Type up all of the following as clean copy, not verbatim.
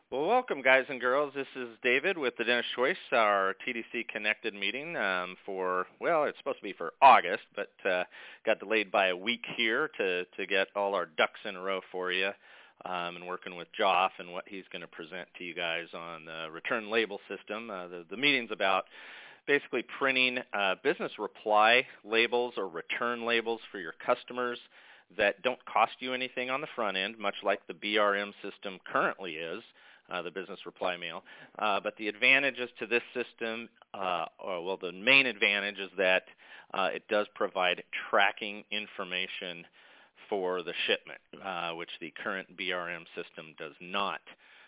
Well, welcome, guys and girls. This is David with the Dentist Choice, our TDC Connected meeting it's supposed to be for August, but got delayed by a week here to get all our ducks in a row for you, and working with Joff and what he's going to present to you guys on the return label system. The meeting's about basically printing business reply labels or return labels for your customers that don't cost you anything on the front end, much like the BRM system currently is. The business reply mail. But the advantages to this system, the main advantage is that it does provide tracking information for the shipment, which the current BRM system does not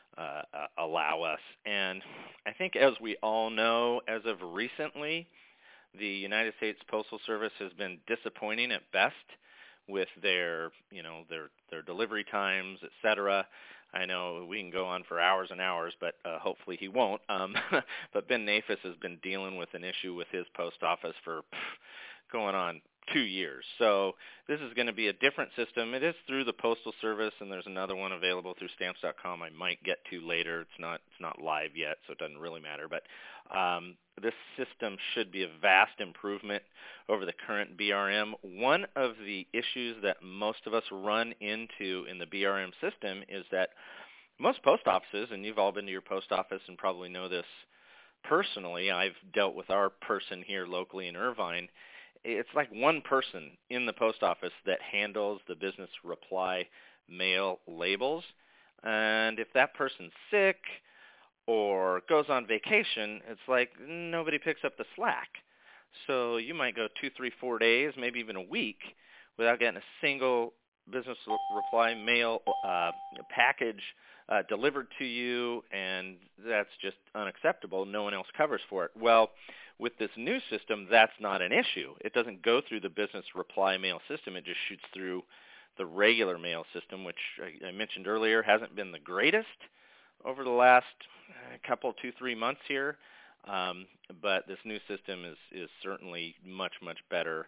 allow us. And I think, as we all know, as of recently, the United States Postal Service has been disappointing at best with their delivery times, et cetera. I know we can go on for hours and hours, but hopefully he won't. But Ben Nafis has been dealing with an issue with his post office for going on 2 years. So this is going to be a different system. It is through the Postal Service, and there's another one available through Stamps.com I might get to later. It's not live yet, so it doesn't really matter. But this system should be a vast improvement over the current BRM. One of the issues that most of us run into in the BRM system is that most post offices, and you've all been to your post office and probably know this personally, I've dealt with our person here locally in Irvine. It's like one person in the post office that handles the business reply mail labels. And if that person's sick or goes on vacation, it's like nobody picks up the slack. So you might go 2, 3, 4 days, maybe even a week, without getting a single business reply mail package delivered to you, and that's just unacceptable. No one else covers for it. Well, with this new system, that's not an issue. It doesn't go through the business reply mail system. It just shoots through the regular mail system, which I mentioned earlier hasn't been the greatest over the last couple, 2, 3 months here. But this new system is certainly much, much better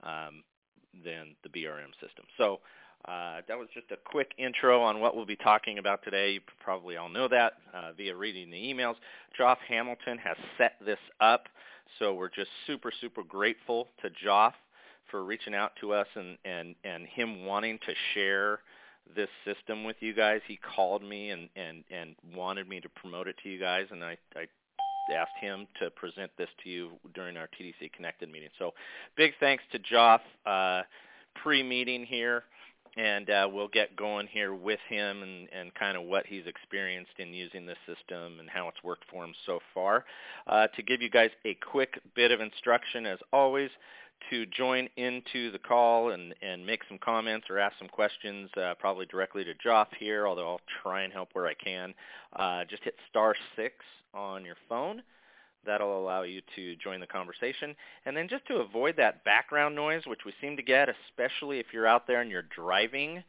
than the BRM system. So that was just a quick intro on what we'll be talking about today. You probably all know that via reading the emails. Joff Hamilton has set this up, so we're just super, super grateful to Joff for reaching out to us and him wanting to share this system with you guys. He called me and wanted me to promote it to you guys, and I asked him to present this to you during our TDC Connected meeting. So big thanks to Joff pre-meeting here, and we'll get going here with him and kind of what he's experienced in using this system and how it's worked for him so far. To give you guys a quick bit of instruction, as always, to join into the call and make some comments or ask some questions, probably directly to Joff here, although I'll try and help where I can. Just hit *6 on your phone. That'll allow you to join the conversation. And then just to avoid that background noise, which we seem to get, especially if you're out there and you're driving,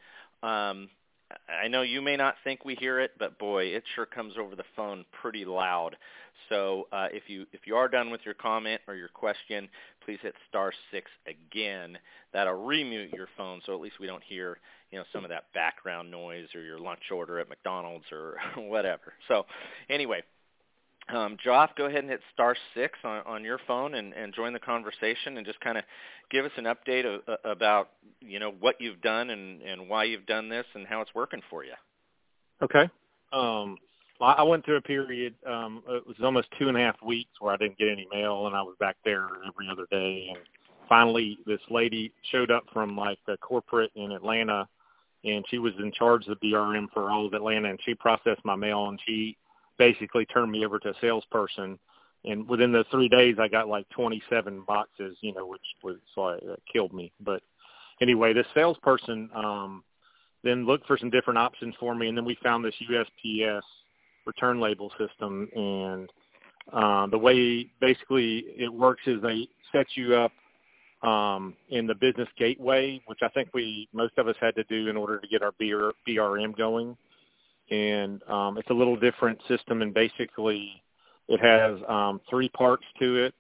I know you may not think we hear it, but boy, it sure comes over the phone pretty loud. So if you are done with your comment or your question, please hit *6 again. That'll remute your phone, so at least we don't hear some of that background noise or your lunch order at McDonald's or whatever. So anyway, Joff, go ahead and hit *6 on your phone and join the conversation and just kind of give us an update about what you've done and why you've done this and how it's working for you. Okay. I went through a period, it was almost 2.5 weeks where I didn't get any mail, and I was back there every other day. And finally, this lady showed up from like a corporate in Atlanta, and she was in charge of the BRM for all of Atlanta, and she processed my mail, and she basically turned me over to a salesperson. And within the 3 days, I got like 27 boxes, which was killed me. But anyway, this salesperson then looked for some different options for me, and then we found this USPS return label system. And the way basically it works is they set you up in the business gateway, which I think most of us had to do in order to get our BRM going. And it's a little different system, and basically it has 3 parts to it.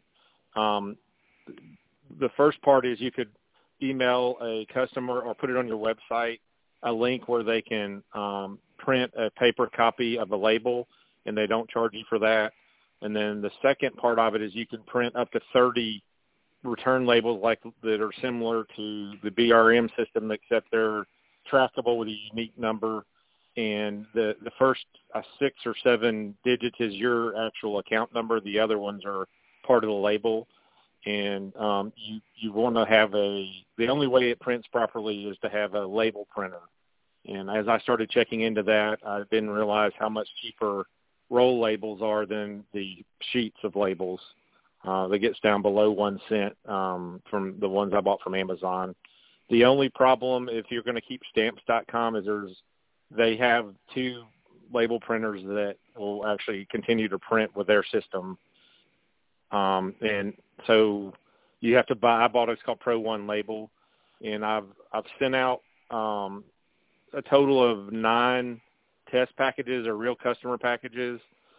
The first part is you could email a customer or put it on your website, a link where they can print a paper copy of a label, and they don't charge you for that. And then the second part of it is you can print up to 30 return labels that are similar to the BRM system, except they're trackable with a unique number. And the first 6 or 7 digits is your actual account number. The other ones are part of the label. And you want to have the only way it prints properly is to have a label printer. And as I started checking into that, I didn't realize how much cheaper roll labels are than the sheets of labels. That gets down below 1 cent from the ones I bought from Amazon. The only problem, if you're going to keep Stamps.com, is they have 2 label printers that will actually continue to print with their system. And so you have to buy. I bought it's called Pro One Label, and I've sent out a total of 9 test packages or real customer packages.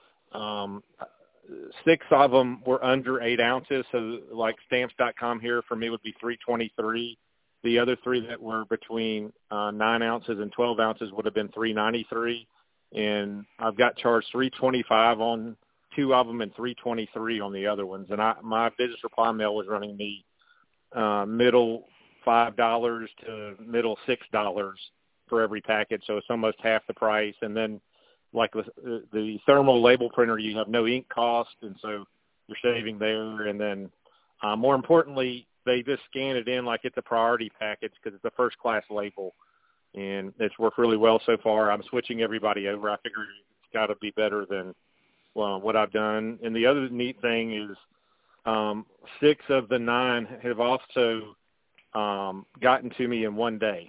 6 of them were under 8 ounces, so like Stamps.com here for me would be 323. The other 3 that were between 9 ounces and 12 ounces would have been 393, and I've got charged 325 on 2 of them and 323 on the other ones. And my business reply mail was running me middle $5 to middle $6 for every package, so it's almost half the price. And then like the thermal label printer, you have no ink cost, and so you're saving there. And then more importantly, they just scan it in like it's a priority package because it's a first-class label, and it's worked really well so far. I'm switching everybody over. I figure it's got to be better than what I've done. And the other neat thing is 6 of the 9 have also gotten to me in 1 day.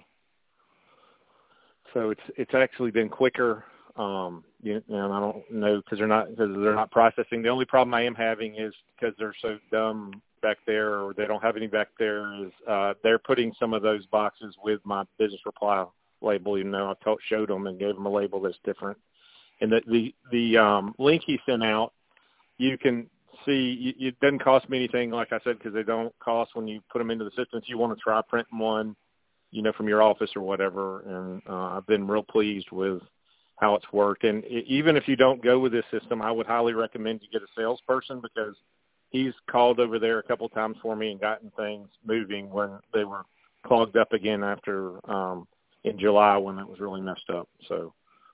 So it's actually been quicker. And I don't know because they're not processing. The only problem I am having is because they're so dumb back there, or they don't have any back there, is they're putting some of those boxes with my business reply label. Even though I showed them and gave them a label that's different. And the link he sent out, you can see it doesn't cost me anything, like I said, because they don't cost when you put them into the system. If you want to try printing one, from your office or whatever, and I've been real pleased with how it's worked. And even if you don't go with this system, I would highly recommend you get a salesperson, because he's called over there a couple of times for me and gotten things moving when they were clogged up again after in July when it was really messed up. So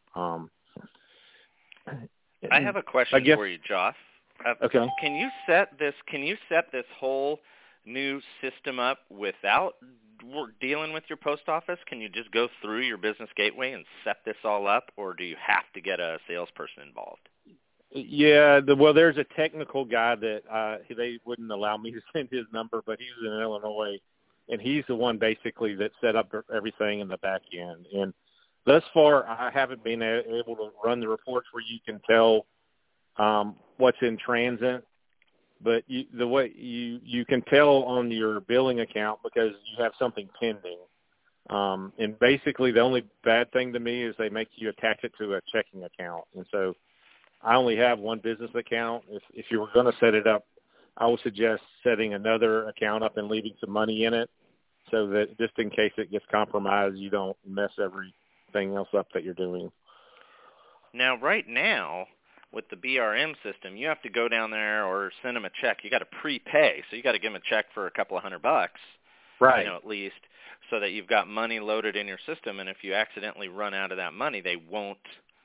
I have a question for you, Josh. Okay. Can you set this whole new system up without dealing with your post office? Can you just go through your business gateway and set this all up, or do you have to get a salesperson involved? Yeah, there's a technical guy that they wouldn't allow me to send his number, but he's in Illinois, and he's the one basically that set up everything in the back end. And thus far, I haven't been able to run the reports where you can tell what's in transit. But the way you can tell on your billing account because you have something pending. And basically the only bad thing to me is they make you attach it to a checking account. And so I only have one business account. If you were going to set it up, I would suggest setting another account up and leaving some money in it so that just in case it gets compromised, you don't mess everything else up that you're doing. Now, right now, with the BRM system, you have to go down there or send them a check. You got to prepay, so you got to give them a check for a couple of $100, right? At least, so that you've got money loaded in your system. And if you accidentally run out of that money, they won't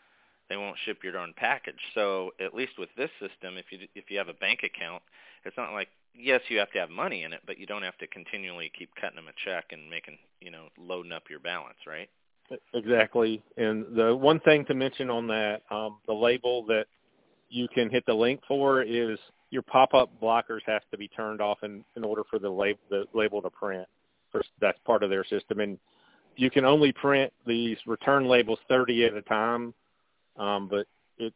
ship your own package. So at least with this system, if you have a bank account, it's not like, yes, you have to have money in it, but you don't have to continually keep cutting them a check and making loading up your balance, right? Exactly. And the one thing to mention on that, the label that you can hit the link for is your pop-up blockers have to be turned off in order for the label to print. First, that's part of their system. And you can only print these return labels 30 at a time, but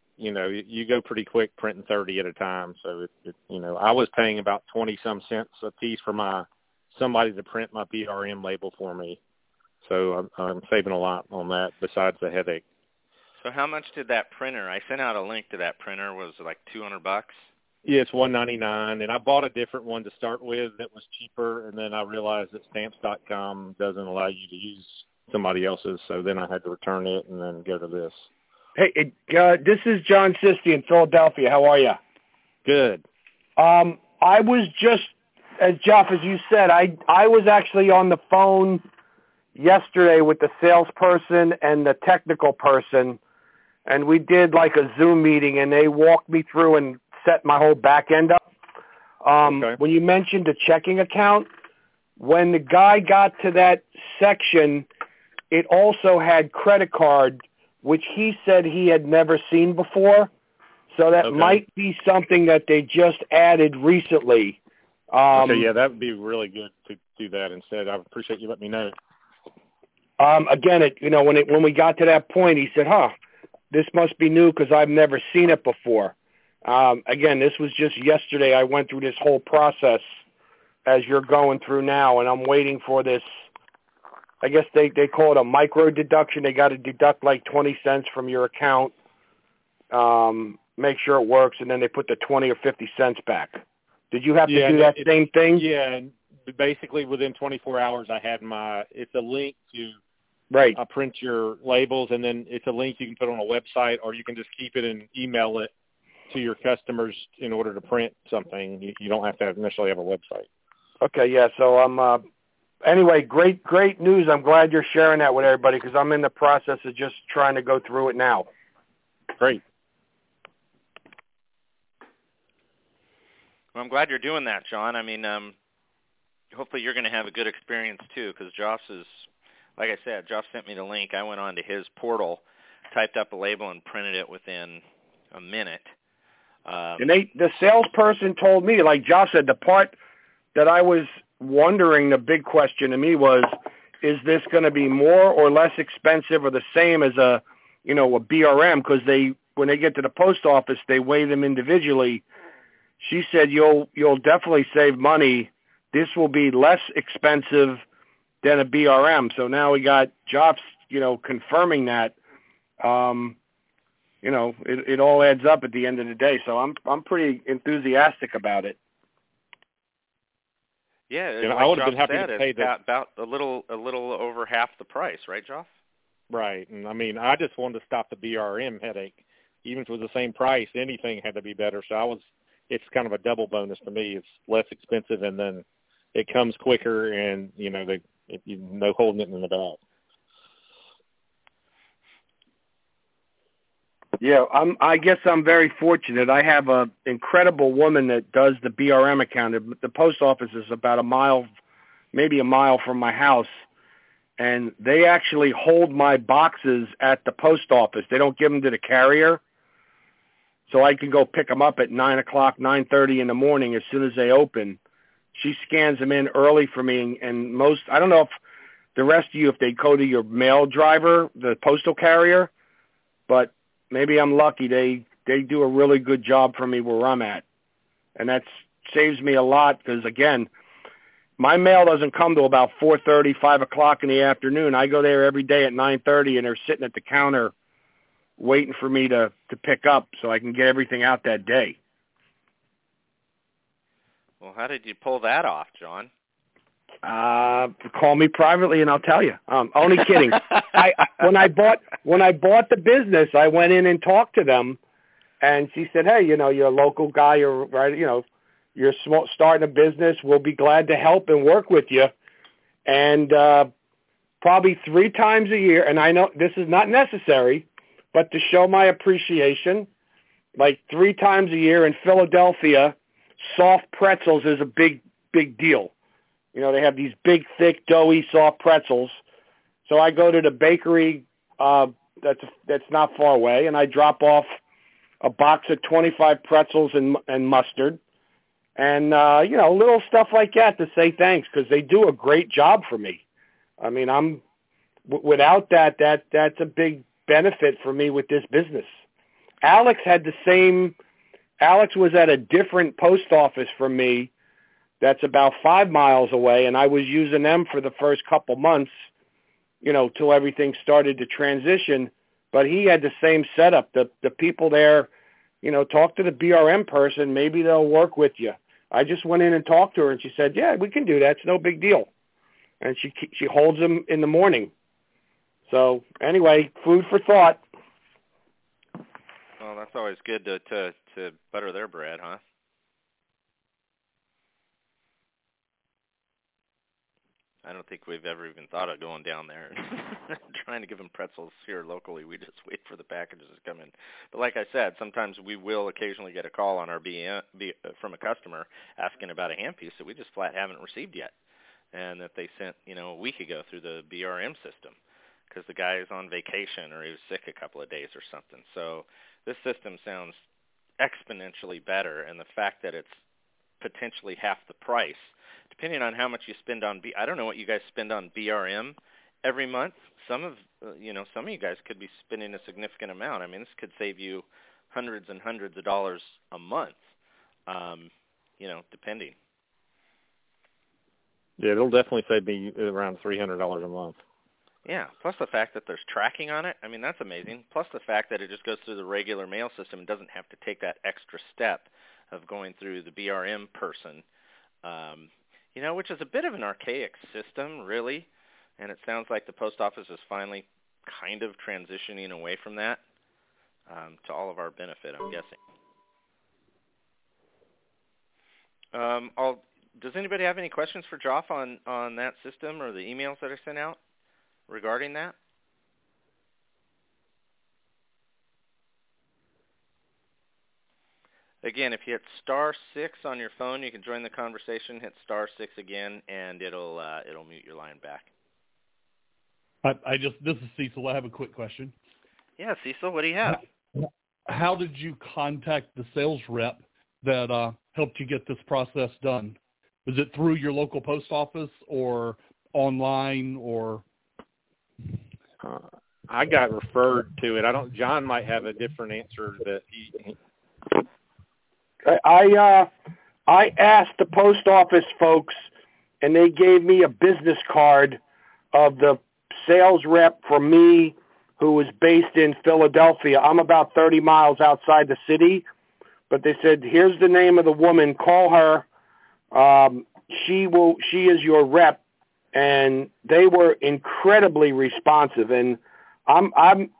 you go pretty quick printing 30 at a time. So I was paying about 20-some cents a piece for somebody to print my BRM label for me. So I'm saving a lot on that besides the headache. So how much did that printer? I sent out a link to that printer. Was it like $200? Yeah, it's $199, and I bought a different one to start with that was cheaper, and then I realized that Stamps.com doesn't allow you to use somebody else's. So then I had to return it and then go to this. Hey, this is John Sisti in Philadelphia. How are you? Good. I was just, as Jeff, as you said, I was actually on the phone yesterday with the salesperson and the technical person, and we did like a Zoom meeting, and they walked me through and set my whole back end up. Okay. When you mentioned the checking account, when the guy got to that section, it also had credit card, which he said he had never seen before. So that might be something that they just added recently. Okay, yeah, that would be really good to do that instead. I appreciate you letting me know. Again, when we got to that point, he said, this must be new because I've never seen it before. Again, this was just yesterday. I went through this whole process as you're going through now, and I'm waiting for this. I guess they call it a micro deduction. They got to deduct like 20 cents from your account, make sure it works, and then they put the 20 or 50 cents back. Did you have to do that same thing? Yeah, and basically within 24 hours I had it's a link to print your labels, and then it's a link you can put on a website, or you can just keep it and email it to your customers in order to print something. You don't have to necessarily have a website. Okay, yeah, so anyway, great news. I'm glad you're sharing that with everybody because I'm in the process of just trying to go through it now. Great. Well, I'm glad you're doing that, John. I mean, hopefully you're going to have a good experience too, because Josh is, like I said, Josh sent me the link. I went on to his portal, typed up a label, and printed it within a minute. And the salesperson told me, like Josh said, the part that I was wondering, the big question to me was, is this going to be more or less expensive or the same as a BRM? Because when they get to the post office, they weigh them individually. She said, you'll definitely save money. This will be less expensive than a BRM. So now we got Josh, confirming that. It all adds up at the end of the day. So I'm pretty enthusiastic about it. Yeah, like I would have Josh been happy said, to pay about a little over half the price, right, Josh? Right, and I mean, I just wanted to stop the BRM headache. Even if it was the same price, anything had to be better. So it's kind of a double bonus for me. It's less expensive, and then it comes quicker, and no holding it in the back. Yeah, I guess I'm very fortunate. I have an incredible woman that does the BRM account. The post office is about maybe a mile from my house, and they actually hold my boxes at the post office. They don't give them to the carrier, so I can go pick them up at 9 o'clock, 9:30 in the morning as soon as they open. She scans them in early for me, and I don't know if the rest of you, if they go to your mail driver, the postal carrier, but maybe I'm lucky. They do a really good job for me where I'm at. And that saves me a lot because, again, my mail doesn't come till about 4:30, 5 o'clock in the afternoon. I go there every day at 9:30, and they're sitting at the counter waiting for me to pick up so I can get everything out that day. Well, how did you pull that off, John? Call me privately and I'll tell you. Only kidding. When I bought the business, I went in and talked to them, and she said, "Hey, you're a local guy. You're right. You're starting a business. We'll be glad to help and work with you." And probably 3 times a year, and I know this is not necessary, but to show my appreciation, like 3 times a year in Philadelphia, soft pretzels is a big deal. They have these big, thick, doughy, soft pretzels. So I go to the bakery that's not far away, and I drop off a box of 25 pretzels and mustard, and little stuff like that to say thanks because they do a great job for me. I mean, without that's a big benefit for me with this business. Alex was at a different post office from me that's about 5 miles away, and I was using them for the first couple months, till everything started to transition. But he had the same setup. The people there, talk to the BRM person. Maybe they'll work with you. I just went in and talked to her, and she said, "Yeah, we can do that. It's no big deal." And she holds them in the morning. So anyway, food for thought. Well, that's always good to butter their bread, huh? I don't think we've ever even thought of going down there and trying to give them pretzels here locally. We just wait for the packages to come in. But like I said, sometimes we will occasionally get a call on our from a customer asking about a handpiece that we just flat haven't received yet, and that they sent a week ago through the BRM system because the guy is on vacation or he was sick a couple of days or something. So this system sounds exponentially better, and the fact that it's potentially half the price, depending on how much you spend on I don't know what you guys spend on BRM every month. Some of you guys could be spending a significant amount. I mean, this could save you hundreds and hundreds of dollars a month, depending. Yeah, it'll definitely save me around $300 a month. Yeah, plus the fact that there's tracking on it. I mean, that's amazing. Plus the fact that it just goes through the regular mail system and doesn't have to take that extra step of going through the BRM person, which is a bit of an archaic system, really. And it sounds like the post office is finally kind of transitioning away from that to all of our benefit, I'm guessing. Does anybody have any questions for Joff on that system or the emails that are sent out regarding that? Again, if you hit *6 on your phone, you can join the conversation. Hit *6 again, and it'll mute your line back. This is Cecil. I have a quick question. Yeah, Cecil, what do you have? How did you contact the sales rep that helped you get this process done? Was it through your local post office or online or? I got referred to it. John might have a different answer that he I asked the post office folks, and they gave me a business card of the sales rep for me who was based in Philadelphia. I'm about 30 miles outside the city, but they said, here's the name of the woman. Call her. She is your rep. And they were incredibly responsive. And I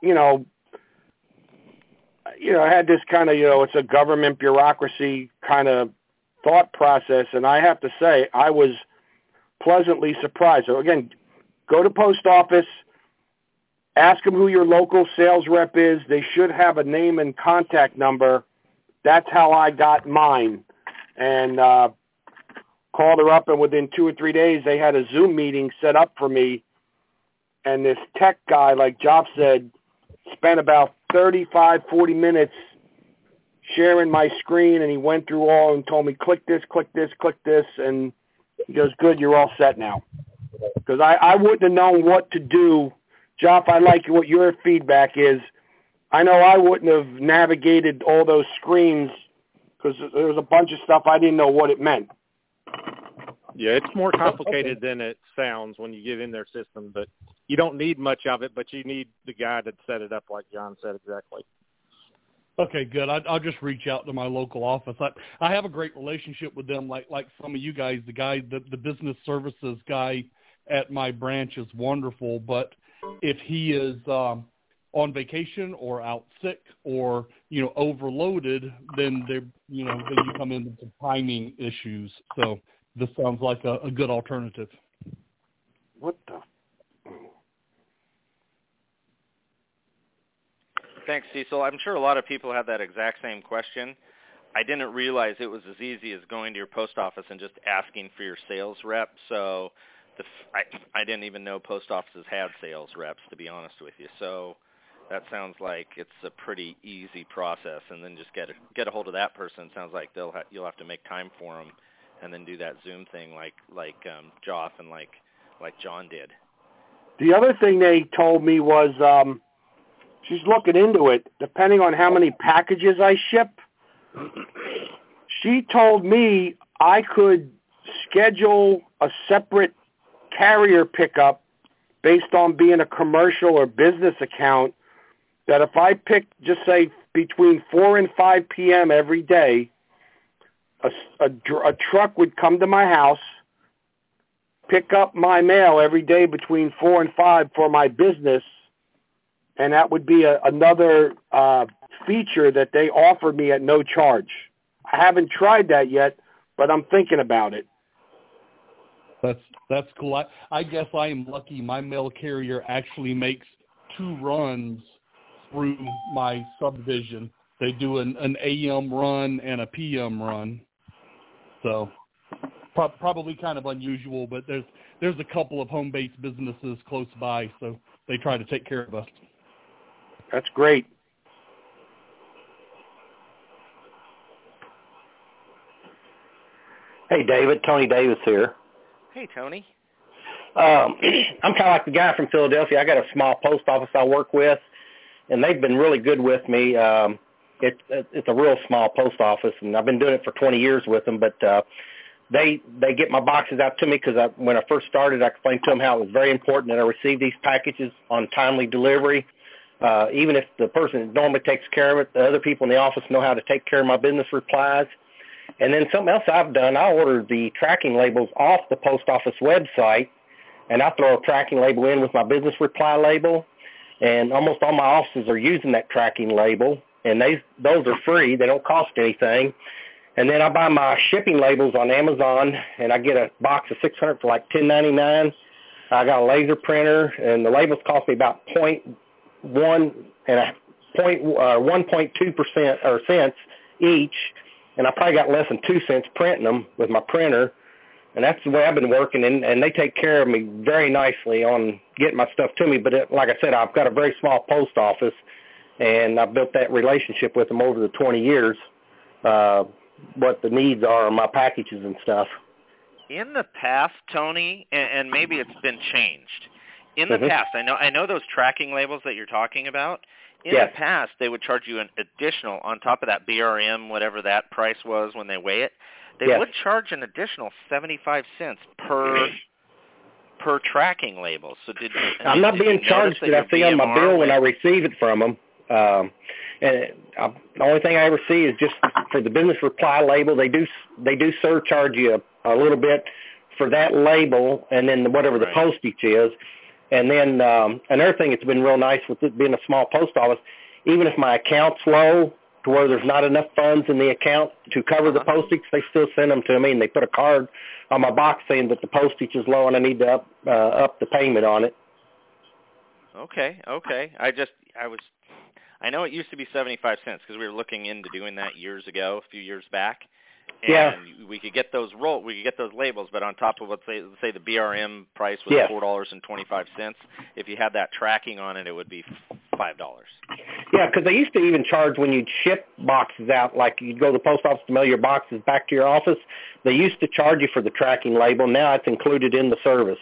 had this kind of, it's a government bureaucracy kind of thought process. And I have to say, I was pleasantly surprised. So again, go to post office, ask them who your local sales rep is. They should have a name and contact number. That's how I got mine. And called her up, and within 2 or 3 days, they had a Zoom meeting set up for me. And this tech guy, like Joff said, spent about 35, 40 minutes sharing my screen, and he went through all and told me, click this, click this, click this, and he goes, good, you're all set now. Because I wouldn't have known what to do. Joff, I like what your feedback is. I know I wouldn't have navigated all those screens because there was a bunch of stuff I didn't know what it meant. Yeah, it's more complicated than it sounds when you get in their system, but you don't need much of it, but you need the guy that set it up like John said exactly. Okay, good. I'll just reach out to my local office. I have a great relationship with them, like some of you guys. The business services guy at my branch is wonderful, but if he is on vacation or out sick or overloaded, then then you come into some timing issues. So this sounds like a good alternative. What the? Thanks, Cecil. I'm sure a lot of people have that exact same question. I didn't realize it was as easy as going to your post office and just asking for your sales rep. So I didn't even know post offices had sales reps, to be honest with you. So that sounds like it's a pretty easy process, and then just get a hold of that person. It sounds like you'll have to make time for them, and then do that Zoom thing like Joff and like John did. The other thing they told me was she's looking into it, depending on how many packages I ship. She told me I could schedule a separate carrier pickup based on being a commercial or business account, that if I pick, just say, between 4 and 5 p.m. every day, a truck would come to my house, pick up my mail every day between 4 and 5 for my business, and that would be another feature that they offer me at no charge. I haven't tried that yet, but I'm thinking about it. That's cool. I guess I am lucky. My mail carrier actually makes 2 runs through my subdivision. They do an AM run and a PM run. So probably kind of unusual, but there's a couple of home-based businesses close by, so they try to take care of us. That's great. Hey, David. Tony Davis here. Hey, Tony. I'm kind of like the guy from Philadelphia. I got a small post office I work with, and they've been really good with me. It's a real small post office, and I've been doing it for 20 years with them, but they get my boxes out to me because when I first started, I explained to them how it was very important that I receive these packages on timely delivery. Even if the person that normally takes care of it, the other people in the office know how to take care of my business replies. And then something else I've done, I ordered the tracking labels off the post office website, and I throw a tracking label in with my business reply label, and almost all my offices are using that tracking label, and those are free. They don't cost anything. And then I buy my shipping labels on Amazon, and I get a box of 600 for like $10.99. I got a laser printer, and the labels cost me about 1.2% or cents each, and I probably got less than 2 cents printing them with my printer. And that's the way I've been working, and they take care of me very nicely on getting my stuff to me. But like I said, I've got a very small post office, and I've built that relationship with them over the 20 years, what the needs are on my packages and stuff. In the past, Tony, and maybe it's been changed. In the past, I know those tracking labels that you're talking about. In the past, they would charge you an additional, on top of that BRM, whatever that price was when they weigh it, they would charge an additional 75 cents per tracking label. So I'm not being charged that I see on my bill when I receive it from them. And the only thing I ever see is just for the business reply label. They do surcharge you a little bit for that label, and then whatever the postage is. And then another thing that's been real nice with it being a small post office, even if my account's low to where there's not enough funds in the account to cover the postage, they still send them to me, and they put a card on my box saying that the postage is low and I need to up the payment on it. Okay. I know it used to be 75 cents because we were looking into doing that years ago, a few years back. And we could get those labels, but on top of let's say the BRM price was $4.25. If you had that tracking on it, it would be $5. Yeah, because they used to even charge when you'd ship boxes out, like you'd go to the post office to mail your boxes back to your office. They used to charge you for the tracking label. Now it's included in the service.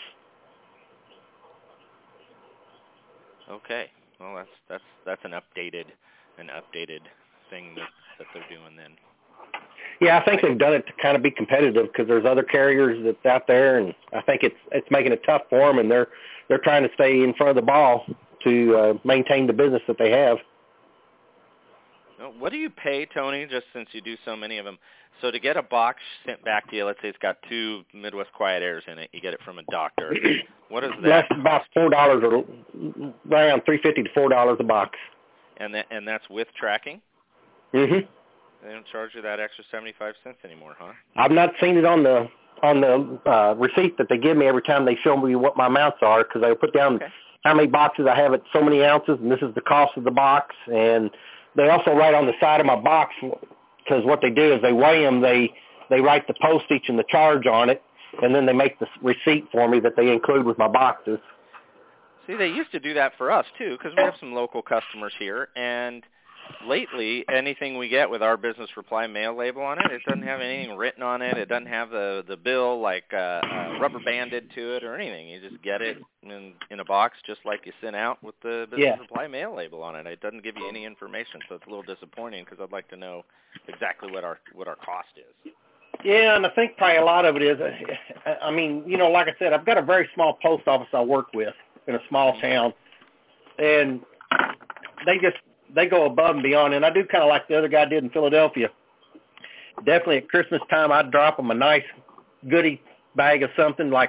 Okay, well that's an updated thing that they're doing then. Yeah, I think they've done it to kind of be competitive because there's other carriers that's out there, and I think it's making it tough for them, and they're trying to stay in front of the ball to maintain the business that they have. What do you pay, Tony, just since you do so many of them? So to get a box sent back to you, let's say it's got 2 Midwest Quiet Airs in it, you get it from a doctor. What is that? That's about $4 or around $3.50 to $4 a box. And that's with tracking? Mm-hmm. They don't charge you that extra 75 cents anymore, huh? I've not seen it on the receipt that they give me every time they show me what my amounts are, because they put down how many boxes I have at so many ounces, and this is the cost of the box. And they also write on the side of my box, because what they do is they weigh them, they write the postage and the charge on it, and then they make the receipt for me that they include with my boxes. See, they used to do that for us, too, because we have some local customers here, and lately, anything we get with our business reply mail label on it, it doesn't have anything written on it. It doesn't have the bill like rubber banded to it or anything. You just get it in a box just like you sent out with the business reply mail label on it. It doesn't give you any information, so it's a little disappointing because I'd like to know exactly what our cost is. Yeah, and I think probably a lot of it is, I mean, you know, like I said, I've got a very small post office I work with in a small town, and they go above and beyond, and I do kind of like the other guy did in Philadelphia. Definitely at Christmas time, I'd drop them a nice goodie bag of something like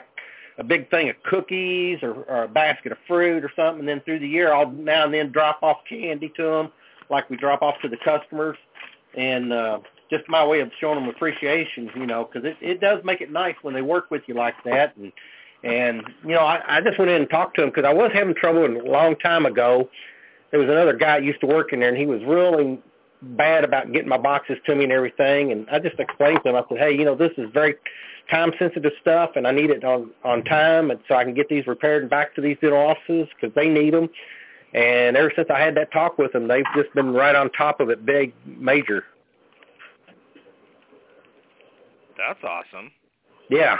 a big thing of cookies or a basket of fruit or something. And then through the year, I'll now and then drop off candy to them, like we drop off to the customers, and just my way of showing them appreciation, you know, because it does make it nice when they work with you like that. And you know, I just went in and talked to him because I was having trouble a long time ago. There was another guy that used to work in there, and he was really bad about getting my boxes to me and everything. And I just explained to him, I said, hey, you know, this is very time-sensitive stuff, and I need it on time, and so I can get these repaired and back to these little offices because they need them. And ever since I had that talk with them, they've just been right on top of it, big, major. That's awesome. Yeah.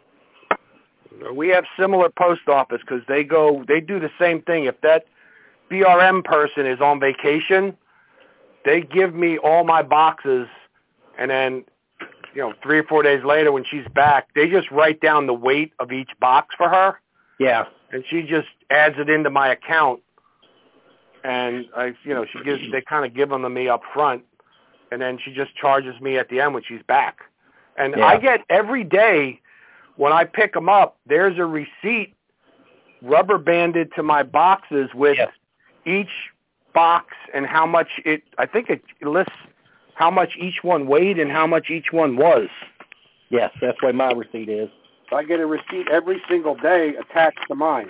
We have similar post office because they do the same thing. If that BRM person is on vacation, they give me all my boxes, and then, you know, 3 or 4 days later when she's back, they just write down the weight of each box for her. Yeah. And she just adds it into my account, and they kind of give them to me up front, and then she just charges me at the end when she's back. And yeah. I get every day when I pick them up, there's a receipt rubber banded to my boxes with each box and how much I think it lists how much each one weighed and how much each one was. Yes, that's the way my receipt is. So I get a receipt every single day attached to mine.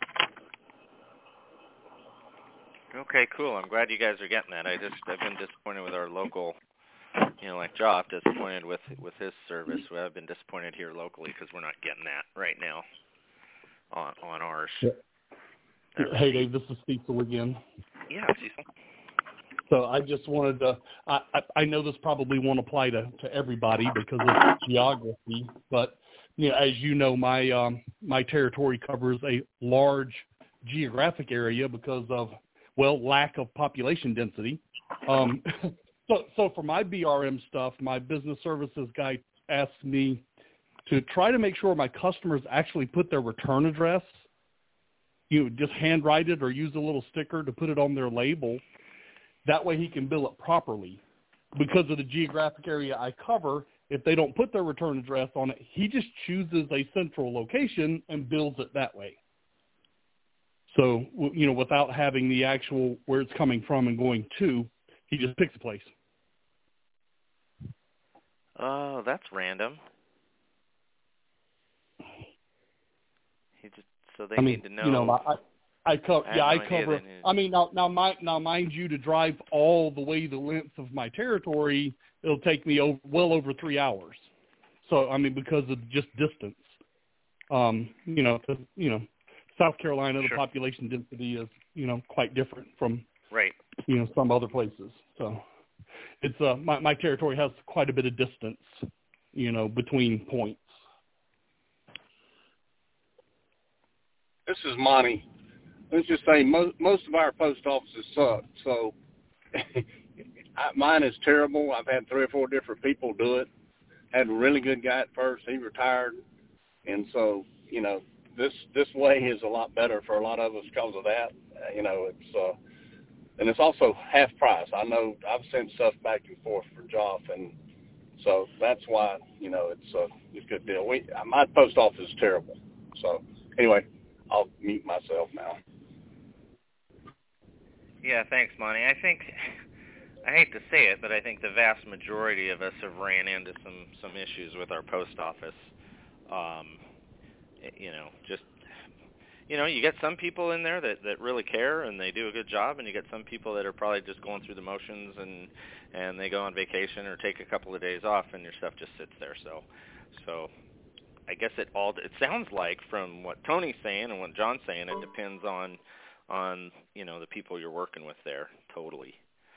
Okay, cool. I'm glad you guys are getting that. I've been disappointed with our local, you know, like Joff, disappointed with his service. Well, I've been disappointed here locally because we're not getting that right now on ours. Yeah. Hey, Dave, this is Cecil again. Yeah, Cecil. So I just wanted to, I know this probably won't apply to everybody because of geography, but you know, as you know, my territory covers a large geographic area because of, well, lack of population density. So for my BRM stuff, my business services guy asked me to try to make sure my customers actually put their return address, you know, just handwrite it or use a little sticker to put it on their label. That way he can bill it properly. Because of the geographic area I cover, if they don't put their return address on it, he just chooses a central location and bills it that way. So, you know, without having the actual where it's coming from and going to, he just picks a place. Oh, that's random. They need to know. You know, I cover. I mean, now, mind you, to drive all the way the length of my territory, it'll take me well over 3 hours. So, I mean, because of just distance. South Carolina, the population density is, you know, quite different from, you know, some other places. So, it's my territory has quite a bit of distance, you know, between points. This is Monty. Let's just say most of our post offices suck. So mine is terrible. I've had 3 or 4 different people do it. Had a really good guy at first. He retired. And so, you know, this way is a lot better for a lot of us because of that. You know, it's and it's also half price. I know I've sent stuff back and forth for Joff, and so that's why, you know, it's a good deal. My post office is terrible. So anyway, I'll mute myself now. Yeah, thanks, Monty. I hate to say it, but I think the vast majority of us have ran into some issues with our post office. You know, just, you know, you get some people in there that really care and they do a good job, and you get some people that are probably just going through the motions and they go on vacation or take a couple of days off and your stuff just sits there. So I guess it sounds like from what Tony's saying and what John's saying, it depends on you know, the people you're working with there totally.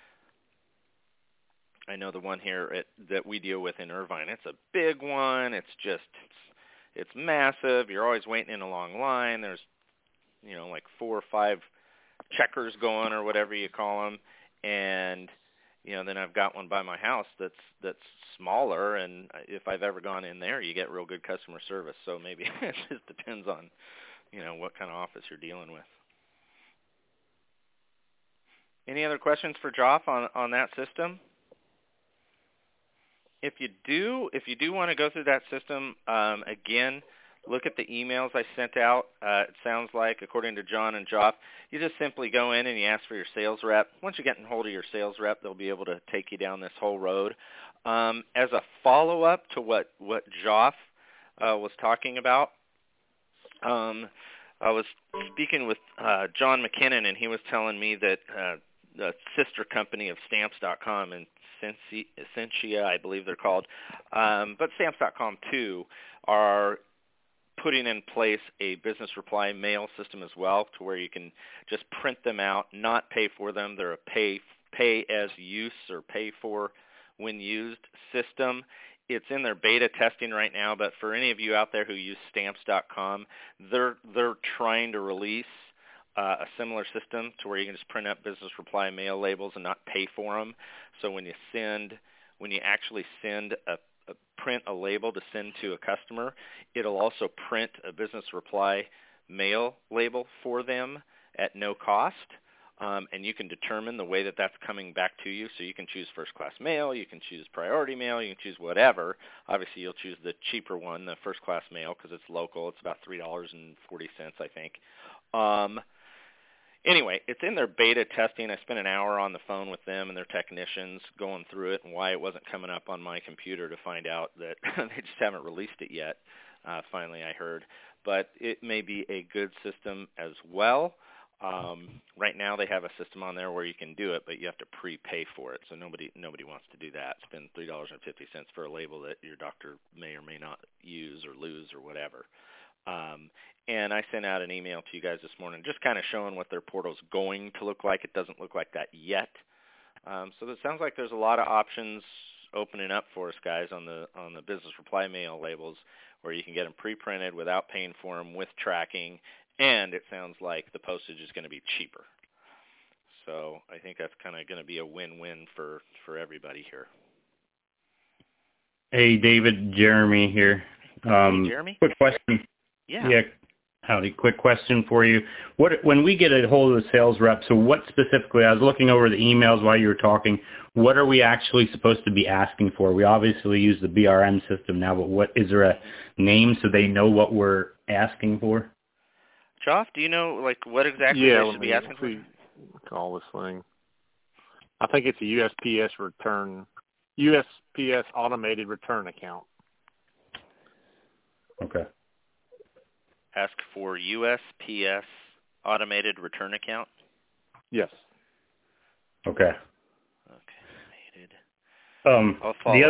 I know the one here that we deal with in Irvine, it's a big one. It's massive. You're always waiting in a long line. There's, you know, like 4 or 5 checkers going or whatever you call them. And, you know, then I've got one by my house that's smaller, and if I've ever gone in there, you get real good customer service. So maybe it just depends on, you know, what kind of office you're dealing with. Any other questions for Joff on that system? If you do want to go through that system, again, look at the emails I sent out. It sounds like, according to John and Joff, you just simply go in and you ask for your sales rep. Once you get in hold of your sales rep, they'll be able to take you down this whole road. As a follow-up to what Joff was talking about, I was speaking with John McKinnon, and he was telling me that the sister company of Stamps.com and Essentia, I believe they're called, but Stamps.com too, are putting in place a business reply mail system as well, to where you can just print them out, not pay for them. They're a pay as use or pay for when used system. It's in their beta testing right now, but for any of you out there who use Stamps.com, they're trying to release a similar system to where you can just print out business reply mail labels and not pay for them. So when you actually print a label to send to a customer, it'll also print a business reply mail label for them at no cost. And you can determine the way that that's coming back to you. So you can choose first-class mail, you can choose priority mail, you can choose whatever. Obviously, you'll choose the cheaper one, the first-class mail, because it's local. It's about $3.40, I think. Anyway, it's in their beta testing. I spent an hour on the phone with them and their technicians going through it and why it wasn't coming up on my computer, to find out that they just haven't released it yet, finally I heard. But it may be a good system as well. Right now they have a system on there where you can do it, but you have to prepay for it. So nobody wants to do that. Spend $3.50 for a label that your doctor may or may not use or lose or whatever. And I sent out an email to you guys this morning just kind of showing what their portal's going to look like. It doesn't look like that yet. So it sounds like there's a lot of options opening up for us guys on the business reply mail labels, where you can get them pre-printed without paying for them, with tracking, and it sounds like the postage is going to be cheaper. So I think that's kind of going to be a win-win for everybody here. Hey, David, Jeremy here. Hey, Jeremy? Quick question. Yeah. Howdy. Quick question for you. When we get a hold of the sales rep, so what specifically, I was looking over the emails while you were talking, what are we actually supposed to be asking for? We obviously use the BRM system now, but is there a name so they know what we're asking for? Joff, do you know what exactly they should be asking for? Call this thing. I think it's a USPS automated return account. Okay. Ask for USPS automated return account? Yes. Okay. Automated. The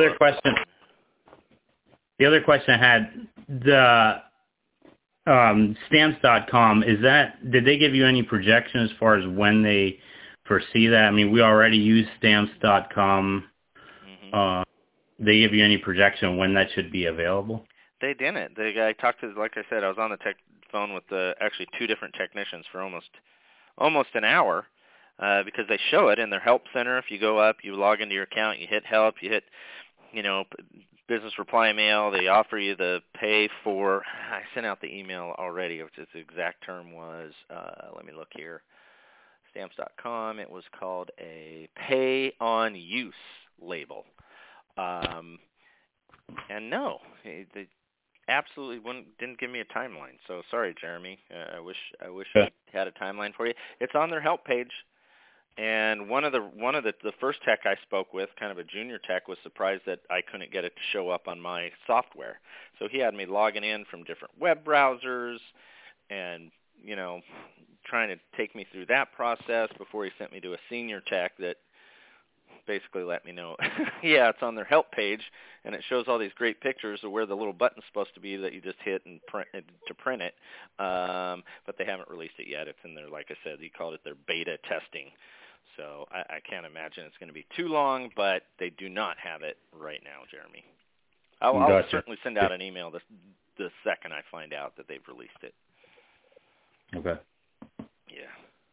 other question I had, the Stamps.com, did they give you any projection as far as when they foresee that? I mean, we already use Stamps.com. Mm-hmm. They give you any projection on when that should be available? They didn't. I talked to, like I said, I was on the phone with actually two different technicians for almost an hour, because they show it in their help center. If you go up, you log into your account, you hit help, you hit, business reply mail. They offer you the pay for. I sent out the email already, which is the exact term was. Let me look here. Stamps.com. It was called a pay on use label. And no, they absolutely didn't give me a timeline. So sorry, Jeremy. I wish I had a timeline for you. It's on their help page. And one of the first tech I spoke with, kind of a junior tech, was surprised that I couldn't get it to show up on my software. So he had me logging in from different web browsers and, trying to take me through that process before he sent me to a senior tech that basically let me know, yeah, it's on their help page, and it shows all these great pictures of where the little button's supposed to be that you just hit and print it. But they haven't released it yet. It's in there, like I said, he called it their beta testing. So I can't imagine it's going to be too long, but they do not have it right now, Jeremy. I'll certainly send out an email the second I find out that they've released it. Okay. Yeah.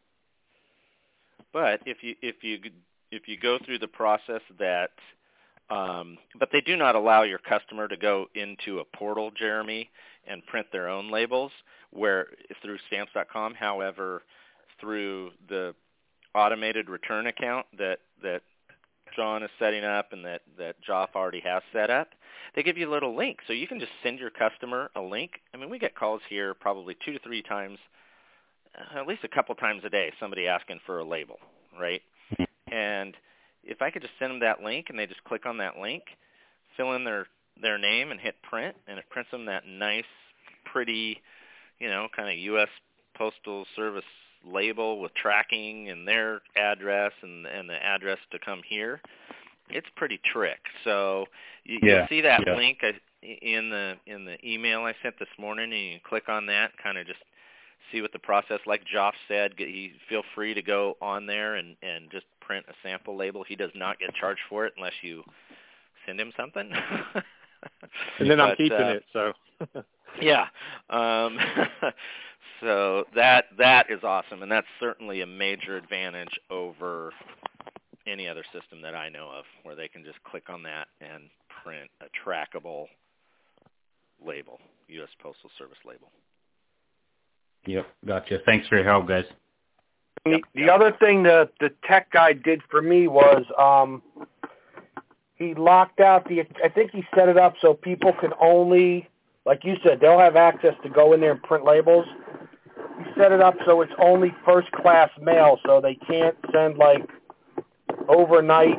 But if you go through the process that, but they do not allow your customer to go into a portal, Jeremy, and print their own labels through Stamps.com. However, through the automated return account that John is setting up and that Joff already has set up, they give you a little link. So you can just send your customer a link. I mean, we get calls here probably 2 to 3 times, at least a couple times a day, somebody asking for a label, right? And if I could just send them that link and they just click on that link, fill in their name and hit print, and it prints them that nice, pretty, kind of U.S. Postal Service label with tracking and their address and the address to come here. It's pretty trick. So you'll see that link in the email I sent this morning, and you can click on that, kind of just see what the process. Like Joff said, feel free to go on there and just print a sample label. He does not get charged for it unless you send him something. And then I'm keeping it. So yeah. So that is awesome, and that's certainly a major advantage over any other system that I know of, where they can just click on that and print a trackable label, U.S. Postal Service label. Yep, gotcha. Thanks for your help, guys. The other thing the tech guy did for me was he locked out I think he set it up so people can only, like you said, they'll have access to go in there and print labels. He set it up so it's only first-class mail, so they can't send, like, overnight,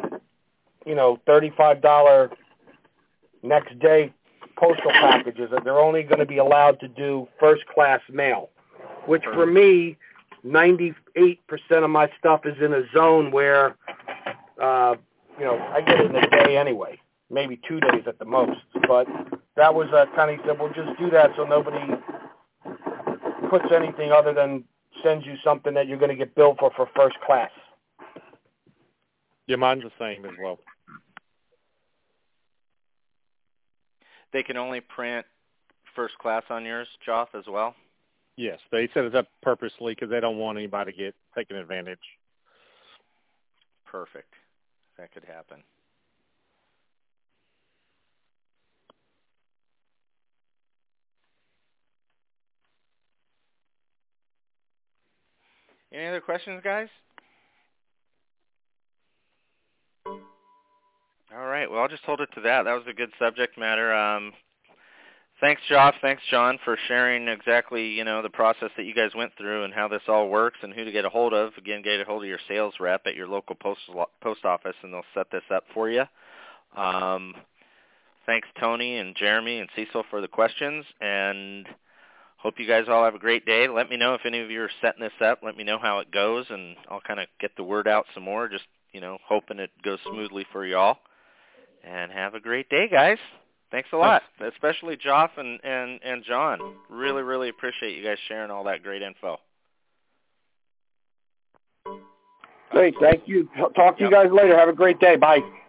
$35 next day postal packages. They're only going to be allowed to do first-class mail, which for me, 98% of my stuff is in a zone where, I get it in a day anyway, maybe 2 days at the most. But that was kind of, he said, well, just do that so nobody puts anything other than sends you something that you're going to get billed for first class. Yeah, mine's the same as well. They can only print first class on yours, Joff, as well? Yes, they set it up purposely because they don't want anybody to get taken advantage. Perfect. That could happen. Any other questions, guys? All right. Well, I'll just hold it to that. That was a good subject matter. Thanks, Joff. Thanks, John, for sharing exactly, the process that you guys went through and how this all works and who to get a hold of. Again, get a hold of your sales rep at your local post office, and they'll set this up for you. Thanks, Tony and Jeremy and Cecil, for the questions, and hope you guys all have a great day. Let me know if any of you are setting this up. Let me know how it goes, and I'll kind of get the word out some more, just, hoping it goes smoothly for you all. And have a great day, guys. Thanks a lot, especially Joff and John. Really, really appreciate you guys sharing all that great info. Great. Thank you. Talk to you guys later. Have a great day. Bye.